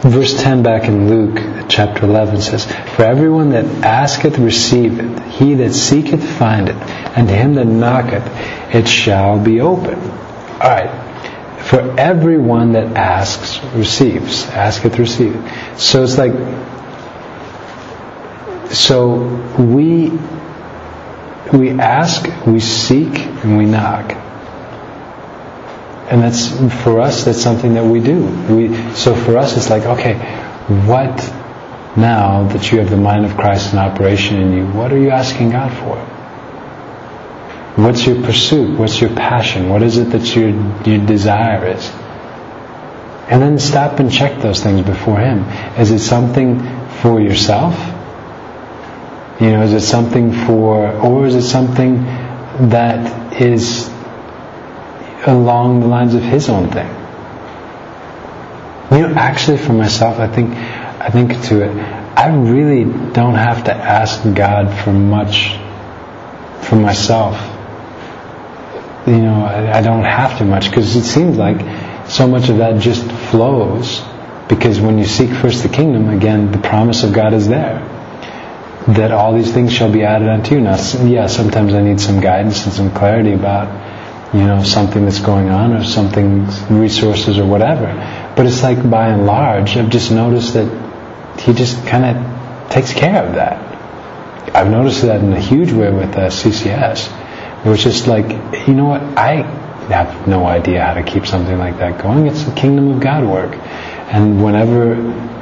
Speaker 1: verse ten back in Luke chapter eleven says, "For everyone that asketh receiveth, he that seeketh findeth, and to him that knocketh it shall be open." Alright. For everyone that asks receives. Asketh receiveth. So it's like, so we we ask, we seek, and we knock. And that's, for us, that's something that we do. We, so for us, it's like, okay, what now that you have the mind of Christ in operation in you, what are you asking God for? What's your pursuit? What's your passion? What is it that your, your desire is? And then stop and check those things before Him. Is it something for yourself? You know, is it something for, or is it something that is along the lines of His own thing? You know, actually for myself, I think, I think to it, I really don't have to ask God for much for myself. You know, I, I don't have to much, because it seems like so much of that just flows, because when you seek first the kingdom, again, the promise of God is there, that all these things shall be added unto you. Now, yeah, sometimes I need some guidance and some clarity about, you know, something that's going on, or something, resources or whatever. But it's like, by and large, I've just noticed that He just kind of takes care of that. I've noticed that in a huge way with uh, C C S. It was just like, you know what, I have no idea how to keep something like that going. It's the kingdom of God work. And whenever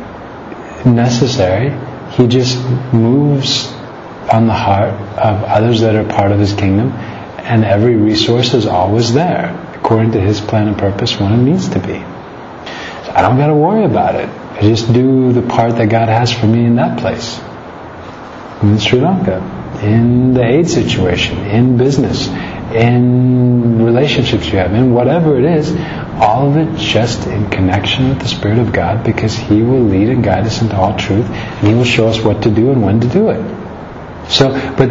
Speaker 1: necessary, He just moves on the heart of others that are part of His kingdom, and every resource is always there, according to His plan and purpose when it needs to be. So I don't got to worry about it. I just do the part that God has for me in that place. In Sri Lanka, in the AIDS situation, in business, in relationships you have, in whatever it is, all of it just in connection with the Spirit of God, because He will lead and guide us into all truth, and He will show us what to do and when to do it. So, but,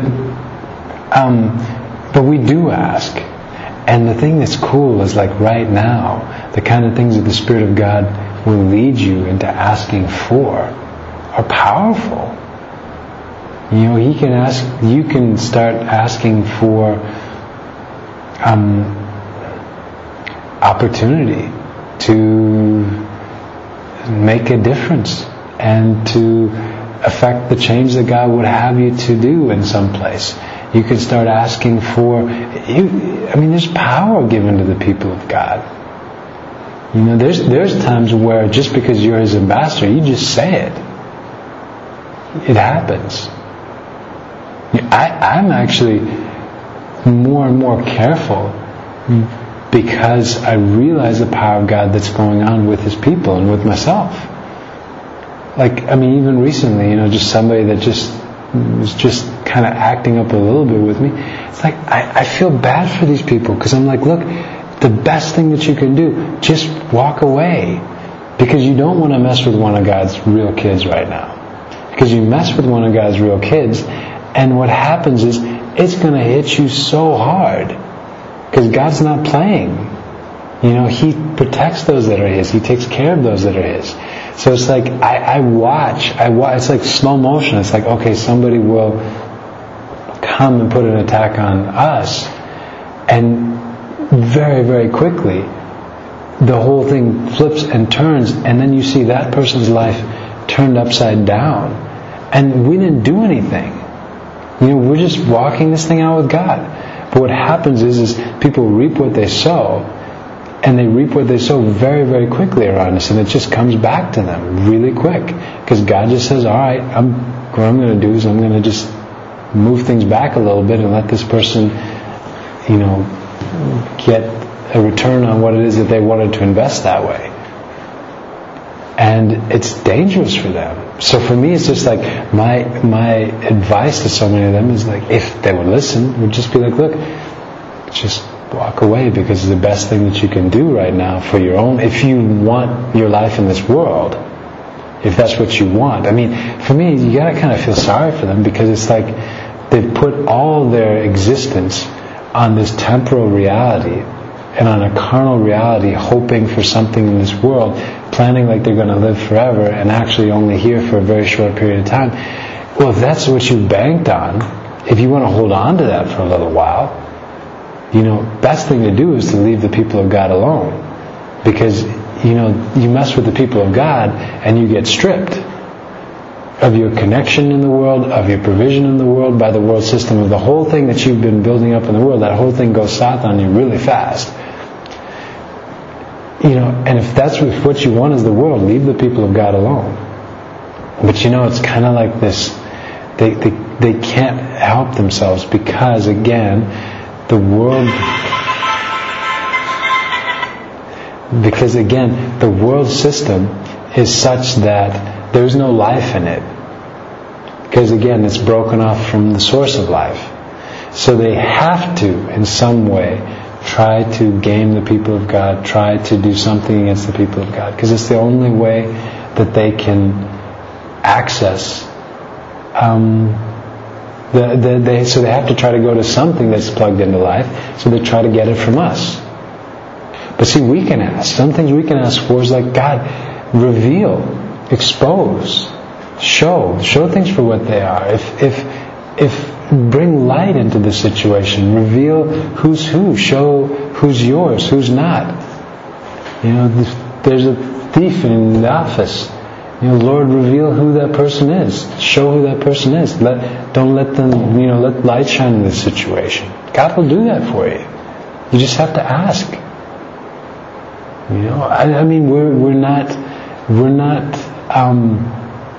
Speaker 1: um, but we do ask. And the thing that's cool is, like, right now, the kind of things that the Spirit of God will lead you into asking for are powerful. You know, He can ask, you can start asking for um, opportunity to make a difference and to affect the change that God would have you to do in some place. You can start asking for, you, I mean, there's power given to the people of God. You know, there's there's times where just because you're His ambassador, you just say it. It happens. I, I'm actually more and more careful, because I realize the power of God that's going on with His people and with myself. Like, I mean, even recently, you know, just somebody that just was just kind of acting up a little bit with me. It's like, I, I feel bad for these people, because I'm like, look, the best thing that you can do, just walk away, because you don't want to mess with one of God's real kids right now. Because you mess with one of God's real kids, and what happens is, it's going to hit you so hard, because God's not playing. You know, He protects those that are His. He takes care of those that are His. So it's like, I, I watch, I watch, it's like slow motion. It's like, okay, somebody will come and put an attack on us, and very, very quickly, the whole thing flips and turns, and then you see that person's life turned upside down. And we didn't do anything. You know, we're just walking this thing out with God. But what happens is, is people reap what they sow, and they reap what they sow very, very quickly around us, and it just comes back to them really quick. Because God just says, all right, I'm, what I'm going to do is I'm going to just move things back a little bit and let this person, you know, get a return on what it is that they wanted to invest that way. And it's dangerous for them. So for me, it's just like, my my advice to so many of them is like, if they would listen, would just be like, look, just walk away, because it's the best thing that you can do right now for your own, if you want your life in this world, if that's what you want. I mean, for me, you gotta kind of feel sorry for them, because it's like they've put all their existence on this temporal reality, and on a carnal reality, hoping for something in this world, planning like they're going to live forever, and actually only here for a very short period of time. Well, if that's what you banked on, if you want to hold on to that for a little while, you know, best thing to do is to leave the people of God alone. Because, you know, you mess with the people of God and you get stripped of your connection in the world, of your provision in the world, by the world system, of the whole thing that you've been building up in the world. That whole thing goes south on you really fast. You know, and if that's what you want is the world, leave the people of God alone. But you know, it's kind of like this, they, they, they can't help themselves because, again, the world, because again, the world system is such that there's no life in it. Because again, it's broken off from the source of life. So they have to, in some way, try to game the people of God, try to do something against the people of God. Because it's the only way that they can access um, the, the, they, so they have to try to go to something that's plugged into life, so they try to get it from us. But see, we can ask. Some things we can ask for is like, God, reveal, expose, show, show things for what they are. If, if, if, bring light into the situation, reveal who's who, show who's yours, who's not. You know, there's a thief in the office. You know, Lord, reveal who that person is. Show who that person is. Let, don't let them, you know, let light shine in the situation. God will do that for you. You just have to ask. You know, I, I mean, we're we're not we're not. Um,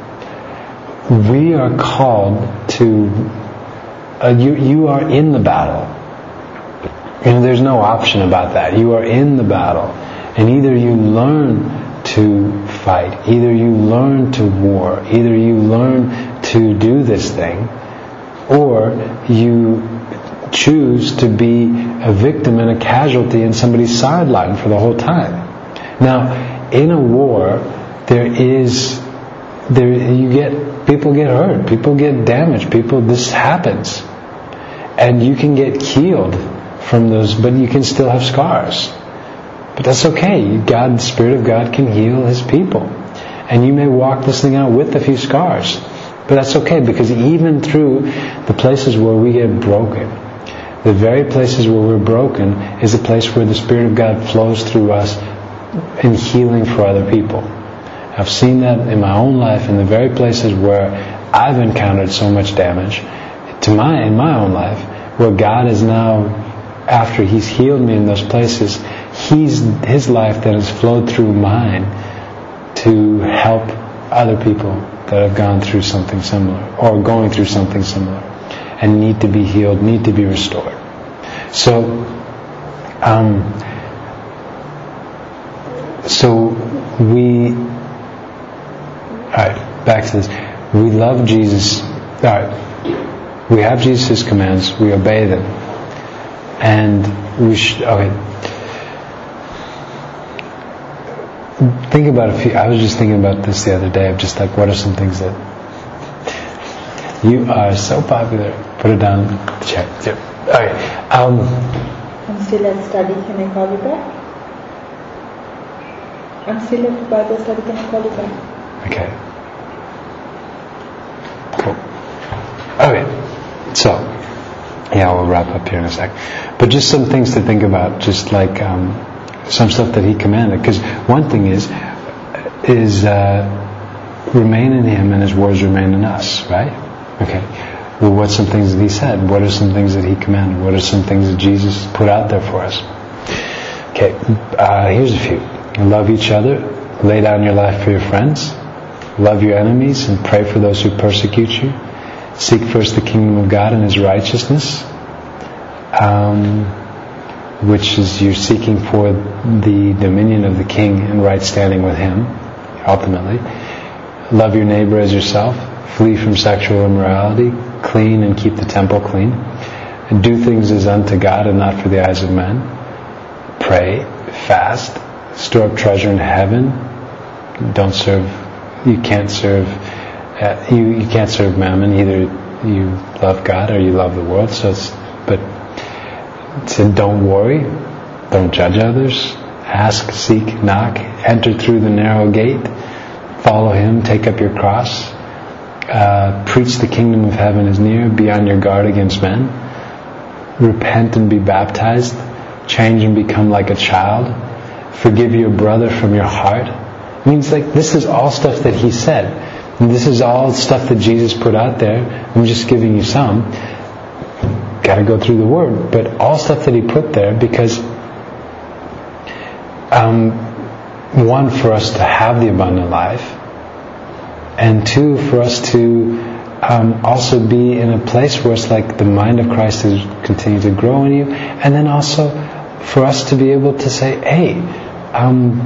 Speaker 1: we are called to. Uh, you you are in the battle. You know, there's no option about that. You are in the battle, and either you learn to fight, either you learn to war, either you learn to do this thing, or you choose to be a victim and a casualty in somebody's sideline for the whole time. Now, in a war, there is there you get people get hurt, people get damaged, people this happens, and you can get healed from those, but you can still have scars. But that's okay. God, the Spirit of God, can heal His people, and you may walk this thing out with a few scars, but that's okay, because even through the places where we get broken, the very places where we're broken is a place where the Spirit of God flows through us in healing for other people. I've seen that in my own life, in the very places where I've encountered so much damage, to my in my own life, where God is now, after He's healed me in those places, He's His life that has flowed through mine to help other people that have gone through something similar, or going through something similar, and need to be healed, need to be restored. So, um, so we. Alright, back to this. We love Jesus. Alright, we have Jesus' commands. We obey them, and we should. Okay. Think about a few. I was just thinking about this the other day. Of just like, what are some things that you are so popular? Put it down. Check. Yep. Alright. Um,
Speaker 2: I'm still at study. Can I call you back? I'm still at Bible study. Can I call you back?
Speaker 1: Okay. Cool. Okay. So, yeah, we'll wrap up here in a sec. But just some things to think about, just like um, some stuff that He commanded. Because one thing is, is uh, remain in Him and His words remain in us, right? Okay. Well, what's some things that He said? What are some things that He commanded? What are some things that Jesus put out there for us? Okay. Uh, here's a few. Love each other. Lay down your life for your friends. Love your enemies and pray for those who persecute you. Seek first the kingdom of God and His righteousness, um, which is you're seeking for the dominion of the King and right standing with Him, ultimately. Love your neighbor as yourself. Flee from sexual immorality. Clean and keep the temple clean. And do things as unto God and not for the eyes of men. Pray, fast, store up treasure in heaven. Don't serve. You can't serve. Uh, you you can't serve mammon. Either you love God or you love the world. So, it's, but it said, don't worry. Don't judge others. Ask, seek, knock. Enter through the narrow gate. Follow Him. Take up your cross. Uh, preach the kingdom of heaven is near. Be on your guard against men. Repent and be baptized. Change and become like a child. Forgive your brother from your heart. It means like this is all stuff that He said. And this is all stuff that Jesus put out there. I'm just giving you some. Got to go through the Word. But all stuff that He put there because um, one, for us to have the abundant life, and two, for us to um, also be in a place where it's like the mind of Christ is continuing to grow in you, and then also for us to be able to say, hey, um,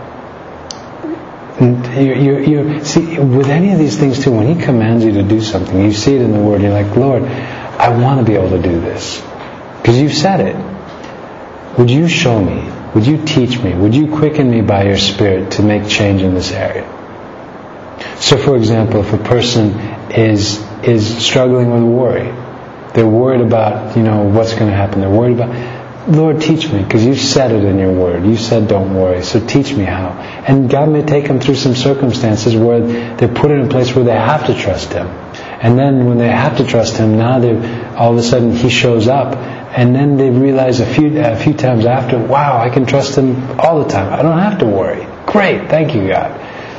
Speaker 1: you, you, you see, with any of these things too, when He commands you to do something, you see it in the Word, you're like, Lord, I want to be able to do this because you've said it. Would you show me? Would you teach me? Would you quicken me by your Spirit to make change in this area? So, for example, if a person is is struggling with worry, they're worried about, you know, what's going to happen. They're worried about, Lord, teach me, because you said it in your Word. You said don't worry, so teach me how. And God may take them through some circumstances where they're put in a place where they have to trust Him. And then when they have to trust Him, now they all of a sudden He shows up, and then they realize a few a few times after, wow, I can trust Him all the time. I don't have to worry. Great, thank you, God.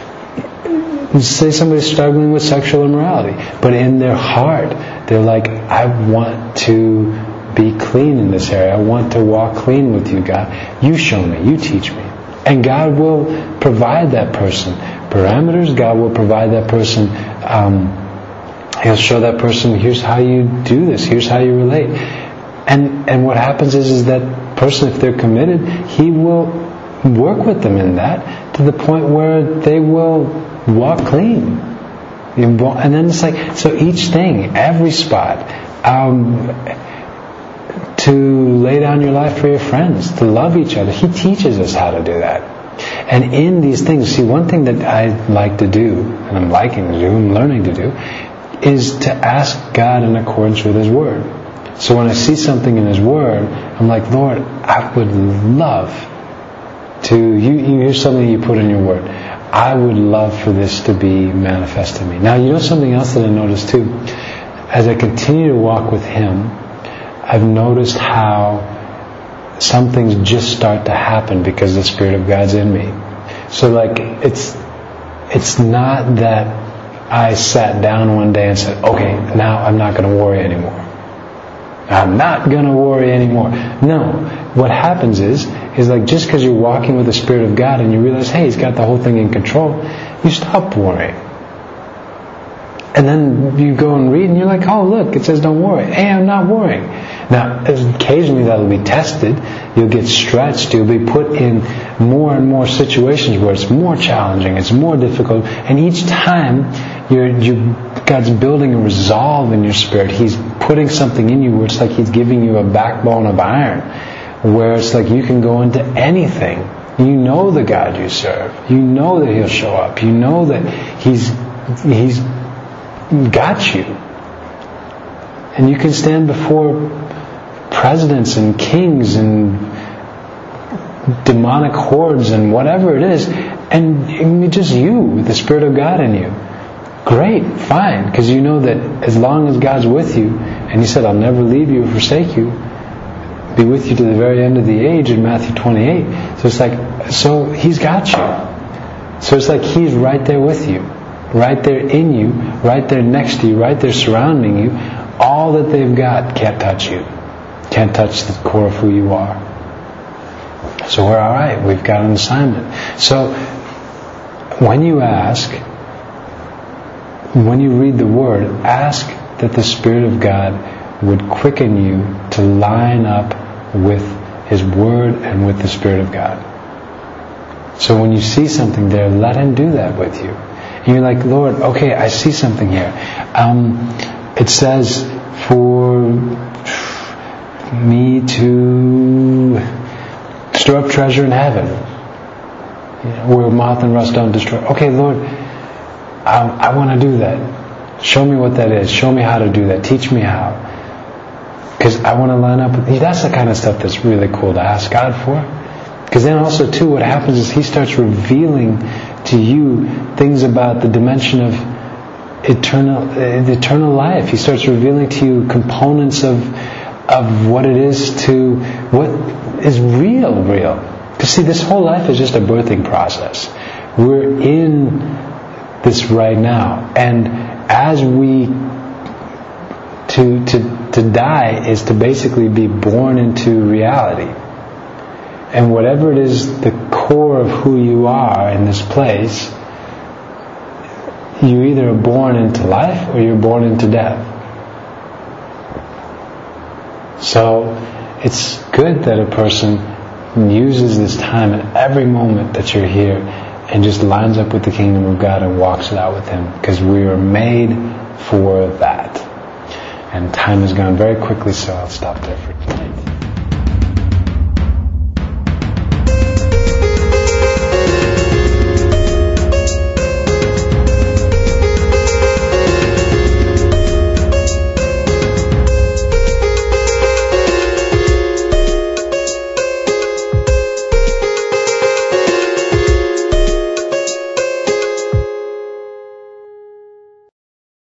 Speaker 1: Say somebody's struggling with sexual immorality, but in their heart they're like, I want to be clean in this area. I want to walk clean with you, God. You show me. You teach me. And God will provide that person parameters. God will provide that person, um, He'll show that person, here's how you do this. Here's how you relate. And and what happens is, is that person, if they're committed, He will work with them in that to the point where they will walk clean. And then it's like, so each thing, every spot, um, to lay down your life for your friends, to love each other. He teaches us how to do that. And in these things, see, one thing that I like to do, and I'm liking to do, I'm learning to do, is to ask God in accordance with His Word. So when I see something in His Word, I'm like, Lord, I would love to, you, you here's something you put in your Word. I would love for this to be manifest to me. Now, you know something else that I noticed too? As I continue to walk with Him, I've noticed how some things just start to happen because the Spirit of God's in me. So like, it's it's not that I sat down one day and said, okay, now I'm not going to worry anymore. I'm not going to worry anymore. No. What happens is, is like just because you're walking with the Spirit of God and you realize, hey, He's got the whole thing in control, you stop worrying. And then you go and read and you're like, oh, look, it says don't worry. Hey, I'm not worrying. Now, occasionally that'll be tested. You'll get stretched. You'll be put in more and more situations where it's more challenging, it's more difficult. And each time, you're, you're, God's building a resolve in your spirit. He's putting something in you where it's like He's giving you a backbone of iron, where it's like you can go into anything. You know the God you serve. You know that He'll show up. You know that He's He's got you. And you can stand before presidents and kings and demonic hordes and whatever it is, and it's just you with the Spirit of God in you. Great, fine, because you know that as long as God's with you, and He said, I'll never leave you or forsake you, be with you to the very end of the age in Matthew twenty-eight. So it's like, so He's got you. So it's like He's right there with you, right there in you, right there next to you, right there surrounding you. All that they've got can't touch you. Can't touch the core of who you are. So we're alright. We've got an assignment. So when you ask, when you read the Word, ask that the Spirit of God would quicken you to line up with His Word and with the Spirit of God. So when you see something there, let Him do that with you. And you're like, Lord, okay, I see something here. Um, it says for me to store up treasure in heaven, you know, where moth and rust don't destroy. Okay, Lord, I, I want to do that. Show me what that is. Show me how to do that. Teach me how. because I want to line up with... That's the kind of stuff that's really cool to ask God for. Because then also, too, what happens is He starts revealing to you things about the dimension of eternal uh, eternal life. He starts revealing to you components of of what it is to... what is real, real. Because see, this whole life is just a birthing process. We're in this right now. And as we... To, to, to die is to basically be born into reality. And whatever it is, the core of who you are in this place, you either are born into life or you're born into death. So it's good that a person uses this time at every moment that you're here and just lines up with the kingdom of God and walks it out with Him, because we are made for that. And time has gone very quickly, so I'll stop there for today.